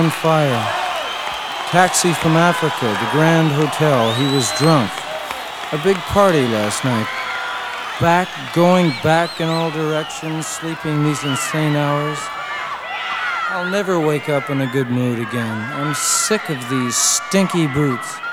on fire. Taxi from Africa, the Grand Hotel. He was drunk. A big party last night. Going back in all directions, sleeping these insane hours. I'll never wake up in a good mood again. I'm sick of these stinky boots.